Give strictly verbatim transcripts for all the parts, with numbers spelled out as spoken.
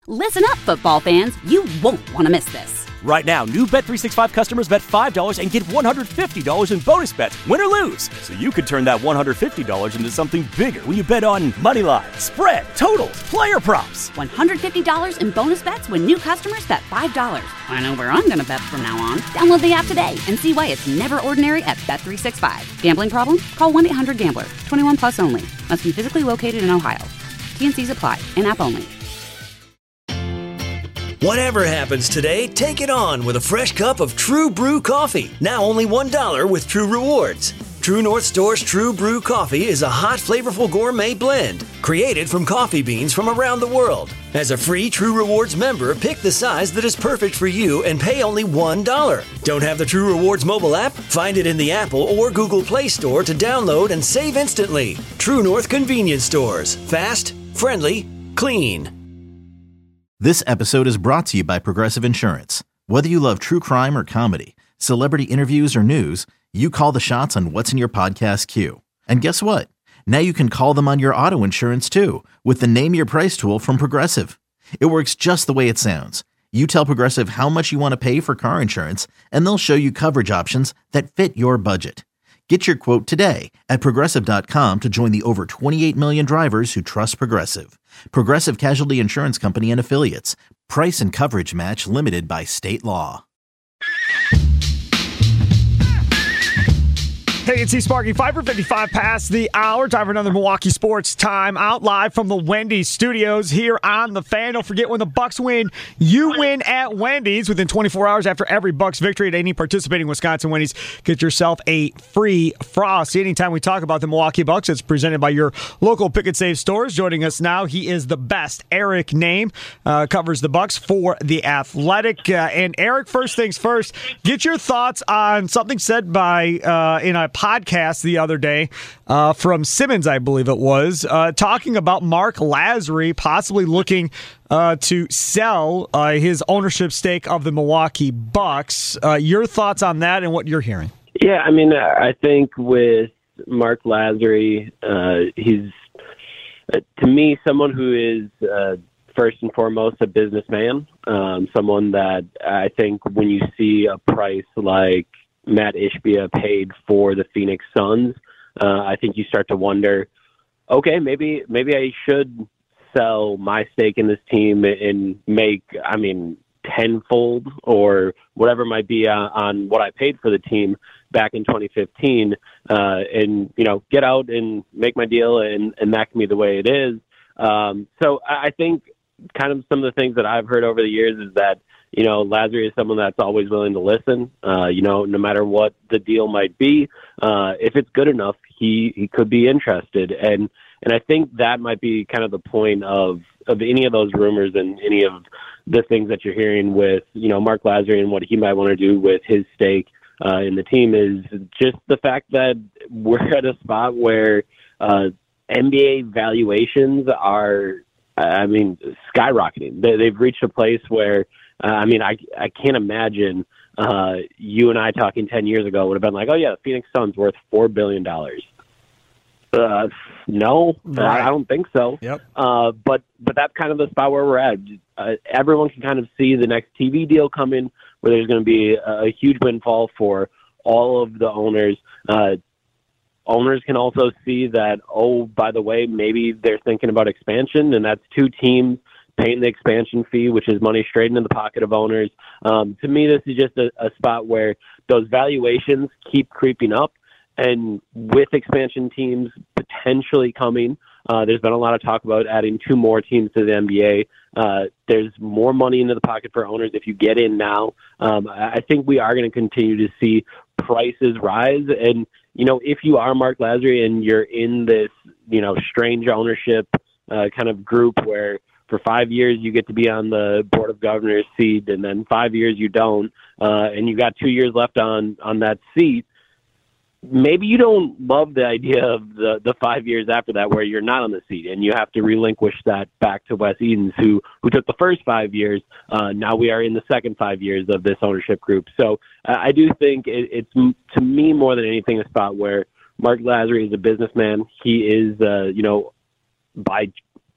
Listen up, football fans. You won't want to miss this. Right now, new Bet three sixty-five customers bet five dollars and get one hundred fifty dollars in bonus bets, win or lose. So you could turn that one hundred fifty dollars into something bigger when you bet on money line, spread, totals, player props. one hundred fifty dollars in bonus bets when new customers bet five dollars. I know where I'm going to bet from now on. Download the app today and see why it's never ordinary at Bet three sixty-five. Gambling problem? Call one eight hundred gambler. twenty-one plus only. Must be physically located in Ohio. T and Cs apply. In-app only. Whatever happens today, take it on with a fresh cup of True Brew coffee. Now only one dollar with True Rewards. True North Store's True Brew coffee is a hot, flavorful gourmet blend created from coffee beans from around the world. As a free True Rewards member, pick the size that is perfect for you and pay only one dollar. Don't have the True Rewards mobile app? Find it in the Apple or Google Play Store to download and save instantly. True North Convenience Stores. Fast, friendly, clean. This episode is brought to you by Progressive Insurance. Whether you love true crime or comedy, celebrity interviews or news, you call the shots on what's in your podcast queue. And guess what? Now you can call them on your auto insurance too with the Name Your Price tool from Progressive. It works just the way it sounds. You tell Progressive how much you want to pay for car insurance, and they'll show you coverage options that fit your budget. Get your quote today at Progressive dot com to join the over twenty-eight million drivers who trust Progressive. Progressive Casualty Insurance Company and Affiliates. Price and coverage match limited by state law. Hey, it's E-Sparky, five fifty-five past the hour. Time for another Milwaukee Sports Time out live from the Wendy's studios here on The Fan. Don't forget, when the Bucks win, you win at Wendy's. Within twenty-four hours after every Bucks victory at any participating Wisconsin Wendy's, get yourself a free Frosty. Anytime we talk about the Milwaukee Bucks, it's presented by your local Pick and Save stores. Joining us now, he is the best. Eric Name uh, covers the Bucks for The Athletic. Uh, and Eric, first things first, get your thoughts on something said by uh, in a podcast the other day uh, from Simmons, I believe it was, uh, talking about Mark Lasry possibly looking uh, to sell uh, his ownership stake of the Milwaukee Bucks. Uh, your thoughts on that and what you're hearing? Yeah, I mean, I think with Mark Lasry, uh, he's, uh, to me, someone who is uh, first and foremost a businessman, um, someone that I think when you see a price like Matt Ishbia paid for the Phoenix Suns, uh, I think you start to wonder, okay, maybe maybe I should sell my stake in this team and make, I mean, tenfold or whatever might be uh, on what I paid for the team back in twenty fifteen, uh, and, you know, get out and make my deal, and, and that can be the way it is. Um, so I think kind of some of the things that I've heard over the years is that, you know, Lasry is someone that's always willing to listen, uh, you know, no matter what the deal might be. Uh, if it's good enough, he, he could be interested. And, and I think that might be kind of the point of, of any of those rumors and any of the things that you're hearing with, you know, Mark Lasry and what he might want to do with his stake uh, in the team is just the fact that we're at a spot where uh, N B A valuations are, I mean, skyrocketing. They, they've reached a place where, Uh, I mean, I I can't imagine uh, you and I talking ten years ago would have been like, oh, yeah, the Phoenix Suns worth four billion dollars. Uh, no, right. I, I don't think so. Yep. Uh, but but that's kind of the spot where we're at. Uh, everyone can kind of see the next T V deal coming where there's going to be a, a huge windfall for all of the owners. Uh, owners can also see that, oh, by the way, maybe they're thinking about expansion, and that's two teams paying the expansion fee, which is money straight into the pocket of owners. Um, to me, this is just a, a spot where those valuations keep creeping up. And with expansion teams potentially coming, uh, there's been a lot of talk about adding two more teams to the N B A. Uh, there's more money into the pocket for owners if you get in now. Um, I think we are going to continue to see prices rise. And, you know, if you are Mark Lasry and you're in this, you know, strange ownership uh, kind of group where for five years you get to be on the board of governors seat, and then five years you don't, uh, and you got two years left on, on that seat, maybe you don't love the idea of the, the five years after that where you're not on the seat and you have to relinquish that back to Wes Edens, who, who took the first five years. Uh, now we are in the second five years of this ownership group. So uh, I do think it, it's, to me, more than anything, a spot where Mark Lasry is a businessman. He is, uh, you know, by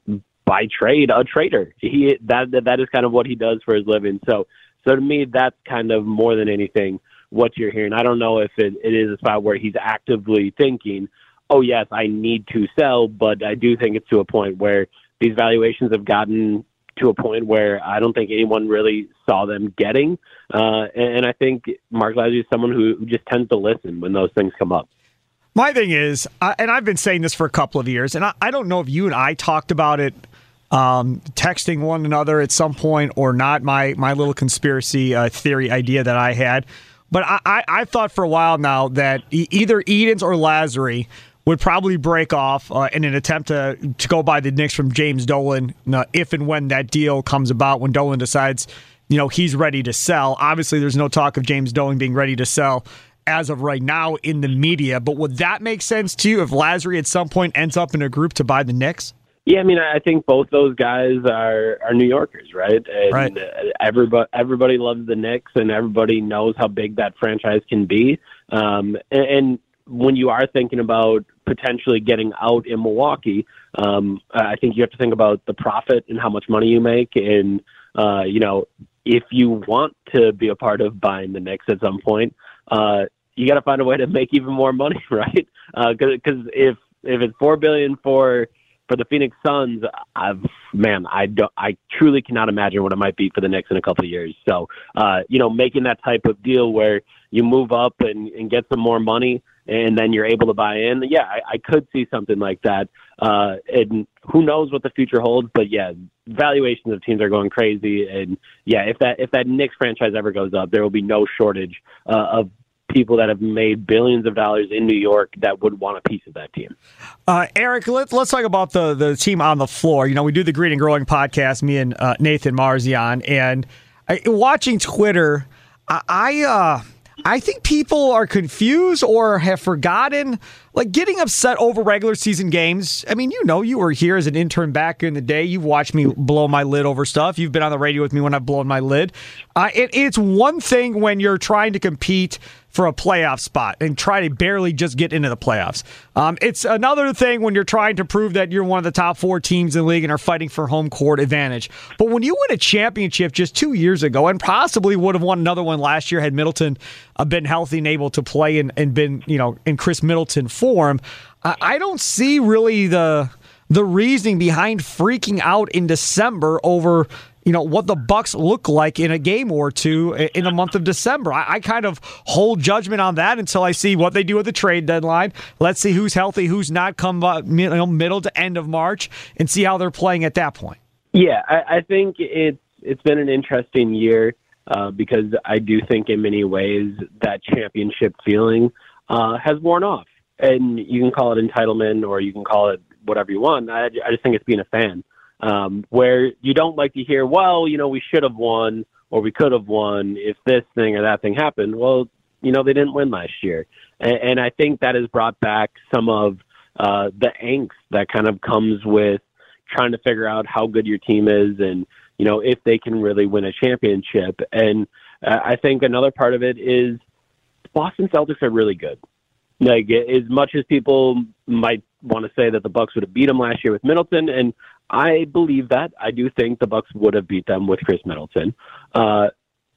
by trade a trader. He that that is kind of what he does for his living. So so to me, that's kind of more than anything what you're hearing. I don't know if it, it is a spot where he's actively thinking, oh yes, I need to sell, but I do think it's to a point where these valuations have gotten to a point where I don't think anyone really saw them getting. Uh, and, and I think Mark Lasry is someone who, who just tends to listen when those things come up. My thing is, uh, and I've been saying this for a couple of years, and I, I don't know if you and I talked about it, um, texting one another at some point or not, my, my little conspiracy uh, theory idea that I had. But I, I, I thought for a while now that e- either Edens or Lasry would probably break off uh, in an attempt to, to go buy the Knicks from James Dolan uh, if and when that deal comes about, when Dolan decides, you know, he's ready to sell. Obviously, there's no talk of James Dolan being ready to sell as of right now in the media. But would that make sense to you if Lasry at some point ends up in a group to buy the Knicks? Yeah, I mean, I think both those guys are, are New Yorkers, right? And right. everybody, everybody loves the Knicks, and everybody knows how big that franchise can be. Um, and, and when you are thinking about potentially getting out in Milwaukee, um, I think you have to think about the profit and how much money you make. And, uh, you know, if you want to be a part of buying the Knicks at some point, uh, you got to find a way to make even more money, right? Because uh, if if it's four billion dollars for for the Phoenix Suns, I've, man, I don't, I truly cannot imagine what it might be for the Knicks in a couple of years. So, uh, you know, making that type of deal where you move up and, and get some more money, and then you're able to buy in. Yeah, I, I could see something like that. Uh, and who knows what the future holds? But yeah, valuations of teams are going crazy. And yeah, if that if that Knicks franchise ever goes up, there will be no shortage uh, of people that have made billions of dollars in New York that would want a piece of that team. Uh, Eric, let's let's talk about the the team on the floor. You know, we do the Green and Growing podcast, me and uh, Nathan Marzian, and I, watching Twitter, I. I uh, I think people are confused or have forgotten, like getting upset over regular season games. I mean, you know, you were here as an intern back in the day. You've watched me blow my lid over stuff. You've been on the radio with me when I've blown my lid. Uh, it, it's one thing when you're trying to compete for a playoff spot and try to barely just get into the playoffs. Um, it's another thing when you're trying to prove that you're one of the top four teams in the league and are fighting for home court advantage. But when you win a championship just two years ago, and possibly would have won another one last year had Middleton uh, been healthy and able to play and, and been, you know, in Chris Middleton form, I, I don't see really the the reasoning behind freaking out in December over, you know, what the Bucks look like in a game or two in the month of December. I, I kind of hold judgment on that until I see what they do at the trade deadline. Let's see who's healthy, who's not, come uh, you know, middle to end of March, and see how they're playing at that point. Yeah, I, I think it's it's been an interesting year uh, because I do think in many ways that championship feeling uh, has worn off. And you can call it entitlement or you can call it whatever you want. I, I just think it's being a fan. Um, where you don't like to hear, well, you know, we should have won or we could have won if this thing or that thing happened. Well, you know, they didn't win last year. And, and I think that has brought back some of uh, the angst that kind of comes with trying to figure out how good your team is and, you know, if they can really win a championship. And uh, I think another part of it is Boston Celtics are really good. Like, as much as people might want to say that the Bucks would have beat them last year with Middleton, and I believe that. I do think the Bucks would have beat them with Chris Middleton. Uh,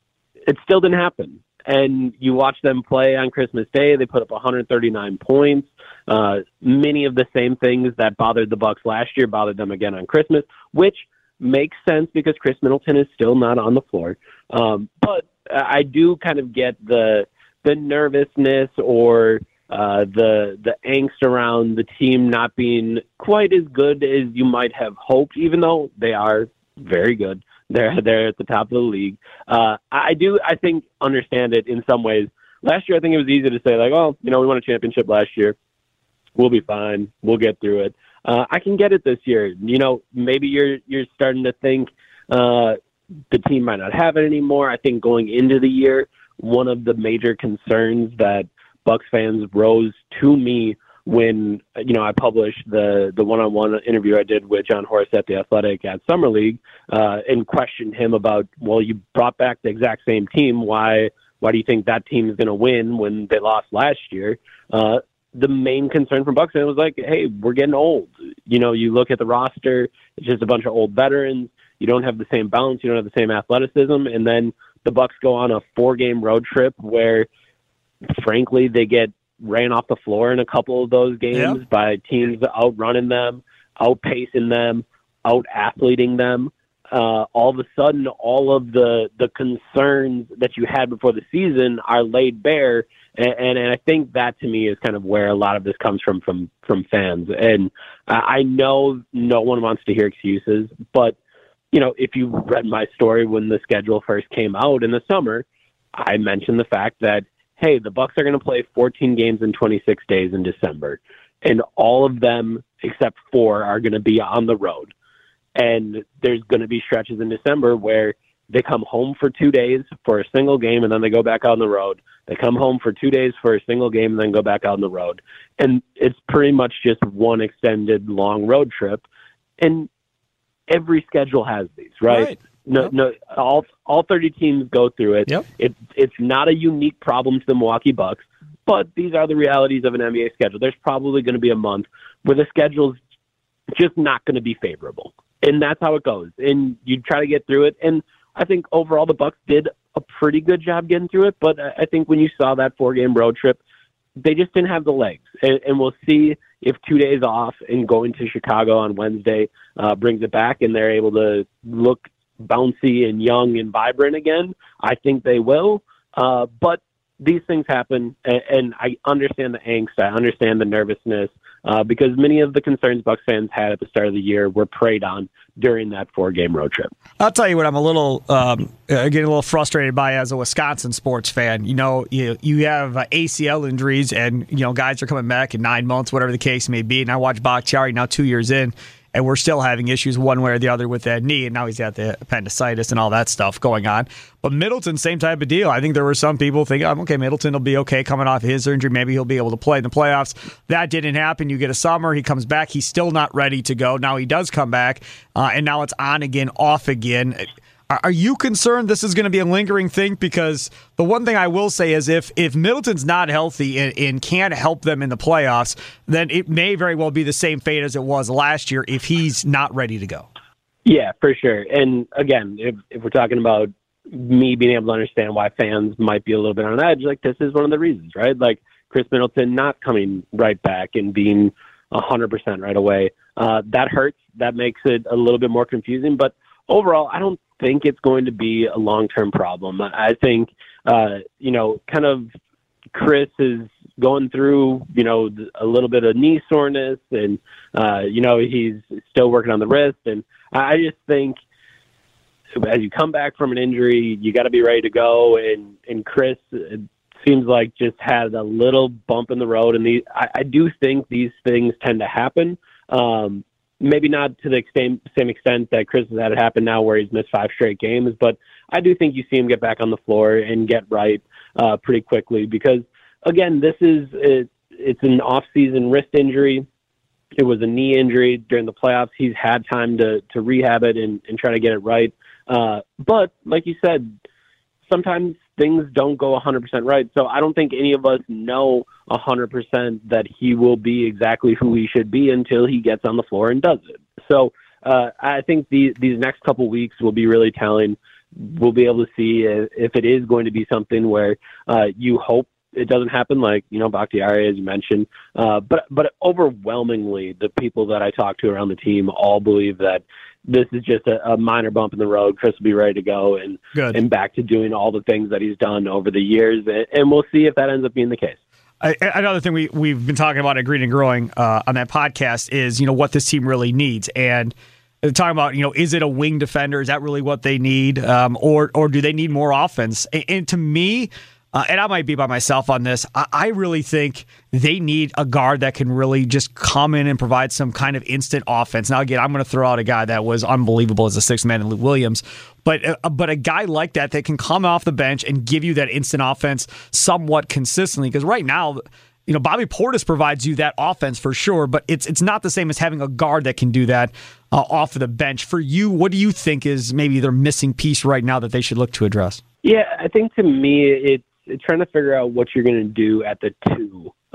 it still didn't happen. And you watch them play on Christmas Day. They put up one hundred thirty-nine points. Uh, many of the same things that bothered the Bucks last year bothered them again on Christmas, which makes sense because Chris Middleton is still not on the floor. Um, but I do kind of get the the nervousness or Uh, the the angst around the team not being quite as good as you might have hoped, even though they are very good. They're they're at the top of the league. Uh, I do I think understand it in some ways. Last year, I think it was easy to say like, oh, you know, we won a championship last year. We'll be fine. We'll get through it. Uh, I can get it this year. You know, maybe you're you're starting to think uh, the team might not have it anymore. I think going into the year, one of the major concerns that Bucks fans rose to me when, you know, I published the, the one-on-one interview I did with John Horst at The Athletic at Summer League uh, and questioned him about, well, you brought back the exact same team. Why why do you think that team is going to win when they lost last year? Uh, the main concern from Bucks fans was like, hey, we're getting old. You know, you look at the roster, it's just a bunch of old veterans. You don't have the same balance. You don't have the same athleticism. And then the Bucks go on a four-game road trip where, frankly, they get ran off the floor in a couple of those games yeah. by teams outrunning them, outpacing them, out-athleting them. Uh, all of a sudden, all of the, the concerns that you had before the season are laid bare. And, and, and I think that, to me, is kind of where a lot of this comes from, from, from fans. And I know no one wants to hear excuses, but, you know, if you read my story when the schedule first came out in the summer, I mentioned the fact that, hey, the Bucks are going to play fourteen games in twenty-six days in December, and all of them except four are going to be on the road. And there's going to be stretches in December where they come home for two days for a single game, and then they go back out on the road. They come home for two days for a single game, and then go back out on the road. And it's pretty much just one extended long road trip. And every schedule has these, right? right. No, yep. no, all all thirty teams go through it. Yep. It. It's not a unique problem to the Milwaukee Bucks, but these are the realities of an N B A schedule. There's probably going to be a month where the schedule's just not going to be favorable, and that's how it goes. And you try to get through it. And I think overall the Bucks did a pretty good job getting through it. But I think when you saw that four-game road trip, they just didn't have the legs. And, and we'll see if two days off and going to Chicago on Wednesday uh, brings it back, and they're able to look bouncy and young and vibrant again. I think they will. Uh, but these things happen, and, and I understand the angst. I understand the nervousness uh, because many of the concerns Bucks fans had at the start of the year were preyed on during that four-game road trip. I'll tell you what I'm a little um, getting a little frustrated by as a Wisconsin sports fan. You know, you you have uh, A C L injuries, and you know guys are coming back in nine months, whatever the case may be. And I watch Bakhtiari now two years in, and we're still having issues one way or the other with that knee, and now he's got the appendicitis and all that stuff going on. But Middleton, same type of deal. I think there were some people thinking, oh, okay, Middleton will be okay coming off his injury. Maybe he'll be able to play in the playoffs. That didn't happen. You get a summer, he comes back, he's still not ready to go. Now he does come back, uh, and now it's on again, off again. Are you concerned this is going to be a lingering thing? Because the one thing I will say is if if Middleton's not healthy and, and can't help them in the playoffs, then it may very well be the same fate as it was last year if he's not ready to go. Yeah, for sure. And again, if, if we're talking about me being able to understand why fans might be a little bit on edge, like this is one of the reasons, right? Like Chris Middleton not coming right back and being one hundred percent right away. Uh, that hurts. That makes it a little bit more confusing. But overall, I don't think it's going to be a long-term problem. I think, uh, you know, kind of Chris is going through, you know, a little bit of knee soreness, and, uh, you know, he's still working on the wrist. And I just think as you come back from an injury, you got to be ready to go. And, and Chris, it seems like just had a little bump in the road. And the, I, I do think these things tend to happen. Um, Maybe not to the same same extent that Chris has had it happen now, where he's missed five straight games. But I do think you see him get back on the floor and get right uh, pretty quickly. Because again, this is it, it's an off-season wrist injury. It was a knee injury during the playoffs. He's had time to to rehab it and, and try to get it right. Uh, but like you said, sometimes things don't go one hundred percent right. So I don't think any of us know one hundred percent that he will be exactly who he should be until he gets on the floor and does it. So uh, I think the, these next couple weeks will be really telling. We'll be able to see if, if it is going to be something where uh, you hope it doesn't happen, like, you know, Bakhtiari, as you mentioned. Uh, but but overwhelmingly, the people that I talk to around the team all believe that this is just a, a minor bump in the road. Chris will be ready to go and Good. and back to doing all the things that he's done over the years. And, and we'll see if that ends up being the case. I, another thing we, we've been talking about at Green and Growing uh, on that podcast is, you know, what this team really needs. And talking about, you know, is it a wing defender? Is that really what they need? Um, or or do they need more offense? And, and to me, Uh, and I might be by myself on this, I, I really think they need a guard that can really just come in and provide some kind of instant offense. Now, again, I'm going to throw out a guy that was unbelievable as a sixth man in Lou Williams, but uh, but a guy like that that can come off the bench and give you that instant offense somewhat consistently. Because right now, you know, Bobby Portis provides you that offense for sure, but it's it's not the same as having a guard that can do that uh, off of the bench. For you, what do you think is maybe their missing piece right now that they should look to address? Yeah, I think to me it's trying to figure out what you're going to do at the two.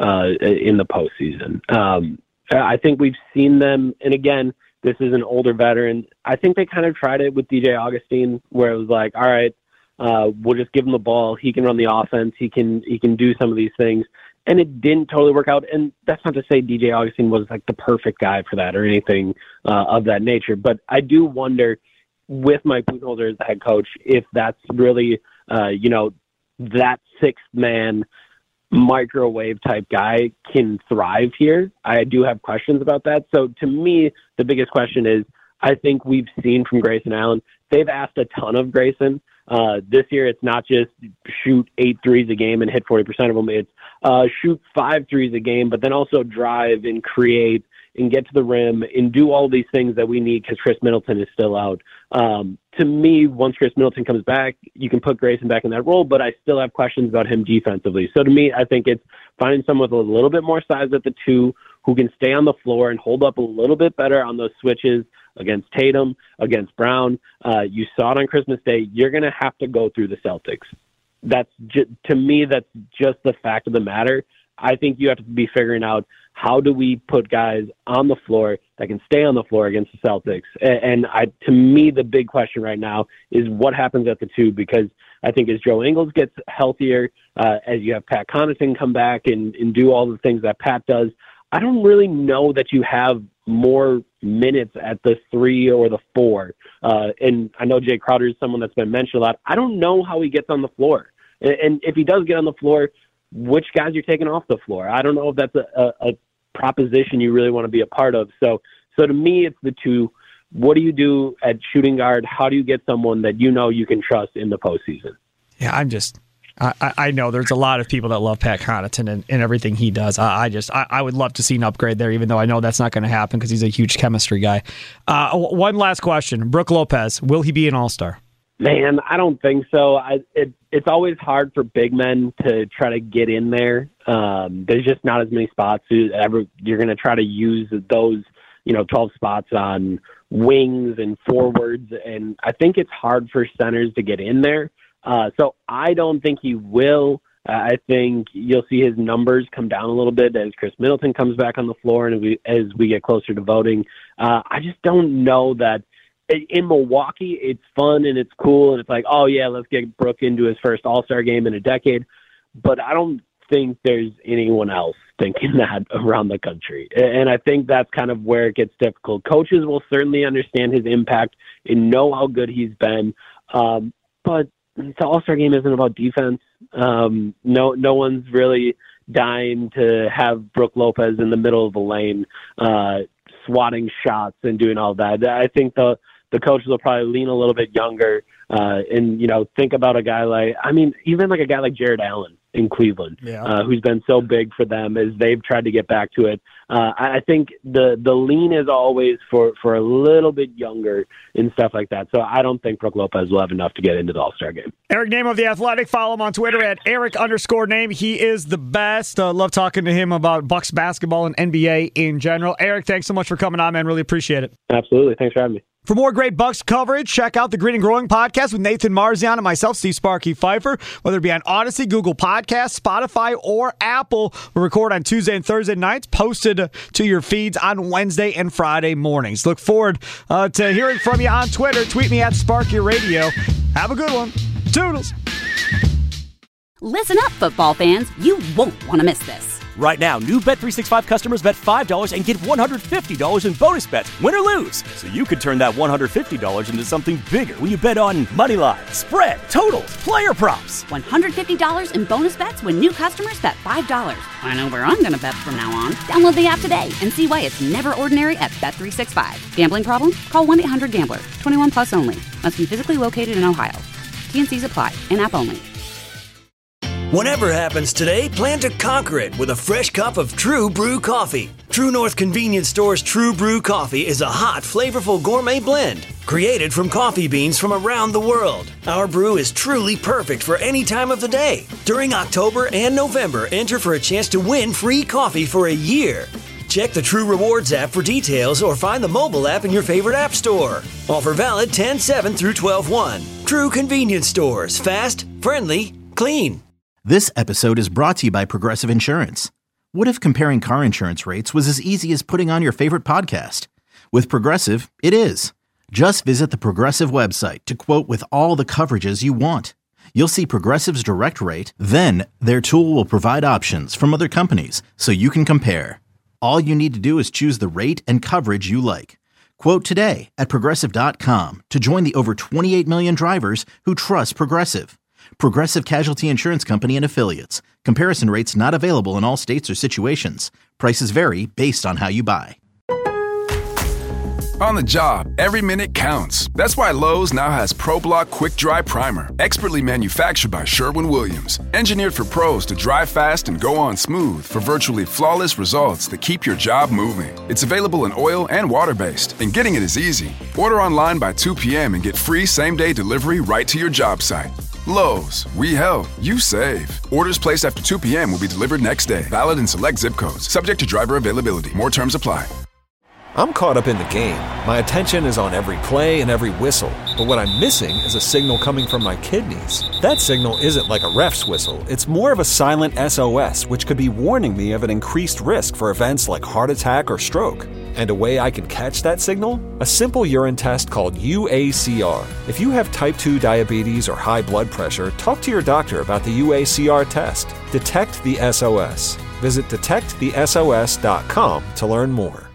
uh, in the postseason. Um, I think we've seen them, and again, this is an older veteran. I think they kind of tried it with D J Augustine, where it was like, all right, uh, we'll just give him the ball. He can run the offense. He can he can do some of these things. And it didn't totally work out. And that's not to say D J Augustine was like the perfect guy for that or anything uh, of that nature. But I do wonder, with Mike Budenholzer as the head coach, if that's really, uh, you know, that sixth-man microwave type guy can thrive here. I do have questions about that. So to me, the biggest question is, I think we've seen from Grayson Allen, they've asked a ton of Grayson. Uh, this year, it's not just shoot eight threes a game and hit forty percent of them. It's uh, shoot five threes a game, but then also drive and create and get to the rim and do all these things that we need because Chris Middleton is still out. Um, to me, once Chris Middleton comes back, you can put Grayson back in that role, but I still have questions about him defensively. So to me, I think it's finding someone with a little bit more size at the two who can stay on the floor and hold up a little bit better on those switches against Tatum, against Brown. Uh, you saw it on Christmas Day. You're going to have to go through the Celtics. That's ju- to me, that's just the fact of the matter. I think you have to be figuring out, how do we put guys on the floor that can stay on the floor against the Celtics? And, and I, to me, the big question right now is what happens at the two, because I think as Joe Ingles gets healthier, uh, as you have Pat Connaughton come back and, and do all the things that Pat does, I don't really know that you have more minutes at the three or the four. Uh, and I know Jay Crowder is someone that's been mentioned a lot. I don't know how he gets on the floor. And, and if he does get on the floor, which guys you're taking off the floor? I don't know if that's a, a, a proposition you really want to be a part of. So, so to me, it's the two. What do you do at shooting guard? How do you get someone that you know you can trust in the postseason? Yeah, I'm just... I, I know there's a lot of people that love Pat Connaughton and, and everything he does. I, I just I, I would love to see an upgrade there, even though I know that's not going to happen because he's a huge chemistry guy. Uh, one last question: Brook Lopez, will he be an All-Star? Man, I don't think so. I, it, it's always hard for big men to try to get in there. Um, there's just not as many spots. Ever you're going to try to use those, you know, twelve spots on wings and forwards, and I think it's hard for centers to get in there. Uh, so I don't think he will. Uh, I think you'll see his numbers come down a little bit as Chris Middleton comes back on the floor and as we, as we get closer to voting. Uh, I just don't know that in Milwaukee it's fun and it's cool and it's like, oh yeah, let's get Brook into his first All-Star game in a decade. But I don't think there's anyone else thinking that around the country. And I think that's kind of where it gets difficult. Coaches will certainly understand his impact and know how good he's been. Um, but the All-Star game isn't about defense. Um, no, no one's really dying to have Brook Lopez in the middle of the lane, uh, swatting shots and doing all that. I think the the coaches will probably lean a little bit younger uh, and you know think about a guy like, I mean, even like a guy like Jared Allen in Cleveland, yeah. uh, who's been so big for them as they've tried to get back to it. Uh, I think the the lean is always for, for a little bit younger and stuff like that. So I don't think Brook Lopez will have enough to get into the All-Star game. Eric Name of The Athletic. Follow him on Twitter at Eric underscore Name. He is the best. Uh, love talking to him about Bucks basketball and N B A in general. Eric, thanks so much for coming on, man. Really appreciate it. Absolutely. Thanks for having me. For more great Bucks coverage, check out the Green and Growing podcast with Nathan Marzian and myself, Steve Sparky Pfeiffer. Whether it be on Odyssey, Google Podcasts, Spotify, or Apple, we record on Tuesday and Thursday nights, posted to your feeds on Wednesday and Friday mornings. Look forward uh, to hearing from you on Twitter. Tweet me at Sparky Radio. Have a good one. Toodles. Listen up, football fans. You won't want to miss this. Right now, new Bet three sixty-five customers bet five dollars and get one hundred fifty dollars in bonus bets, win or lose. So you could turn that one hundred fifty dollars into something bigger when you bet on money line, spread, totals, player props. one hundred fifty dollars in bonus bets when new customers bet five dollars. I know where I'm going to bet from now on. Download the app today and see why it's never ordinary at Bet three sixty-five. Gambling problem? Call one eight hundred gambler. twenty-one plus only. Must be physically located in Ohio. T and C's apply. In-app only. Whatever happens today, plan to conquer it with a fresh cup of True Brew coffee. True North Convenience Store's True Brew coffee is a hot, flavorful gourmet blend created from coffee beans from around the world. Our brew is truly perfect for any time of the day. During October and November, enter for a chance to win free coffee for a year. Check the True Rewards app for details or find the mobile app in your favorite app store. Offer valid ten seven through twelve one. True Convenience Stores. Fast, friendly, clean. This episode is brought to you by Progressive Insurance. What if comparing car insurance rates was as easy as putting on your favorite podcast? With Progressive, it is. Just visit the Progressive website to quote with all the coverages you want. You'll see Progressive's direct rate, then their tool will provide options from other companies so you can compare. All you need to do is choose the rate and coverage you like. Quote today at Progressive dot com to join the over twenty-eight million drivers who trust Progressive. Progressive Casualty Insurance Company and Affiliates. Comparison rates not available in all states or situations. Prices vary based on how you buy. On the job, every minute counts. That's why Lowe's now has ProBlock Quick Dry Primer, expertly manufactured by Sherwin-Williams. Engineered for pros to dry fast and go on smooth for virtually flawless results that keep your job moving. It's available in oil and water-based, and getting it is easy. Order online by two p.m. and get free same-day delivery right to your job site. Lowe's, we help, you save. Orders placed after two p.m. will be delivered next day. Valid in select zip codes. Subject to driver availability. More terms apply. I'm caught up in the game. My attention is on every play and every whistle. But what I'm missing is a signal coming from my kidneys. That signal isn't like a ref's whistle. It's more of a silent S O S, which could be warning me of an increased risk for events like heart attack or stroke. And a way I can catch that signal? A simple urine test called U A C R. If you have type two diabetes or high blood pressure, talk to your doctor about the U A C R test. Detect the S O S. Visit detect the S O S dot com to learn more.